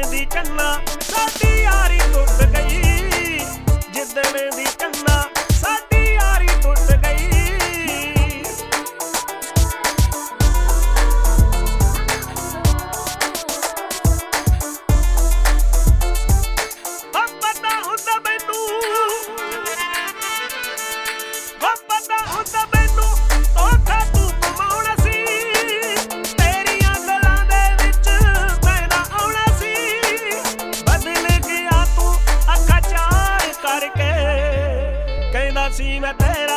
ਦੀ ਚੰਨਾ ਸਾਡੀ ਯਾਰੀ ਟੁੱਟ ਗਈ, ਜਿੱਦਣ ਦੀ ਚੰਨਾ ਸਾਡੀ ਯਾਰੀ ਟੁੱਟ ਗਈ। ਪਤਾ ਹੁੰਦਾ ਮੈਨੂੰ, ਪਤਾ ਹੁੰਦਾ ਮੈਨੂੰ ਧੋਖਾ ਤੂੰ ਕਮਾਉਣਾ ਸੀ, ਤੇਰੀਆਂ ਗੱਲਾਂ ਦੇ ਵਿੱਚ ਮੈਂ ਨਾ ਆਉਣਾ ਸੀ। ਬਦਲ ਗਿਆ ਤੂੰ ਅੱਖਾਂ ਚਾਰ ਕਰਕੇ, ਕਹਿੰਦਾ ਸੀ ਮੈਂ ਤੇਰਾ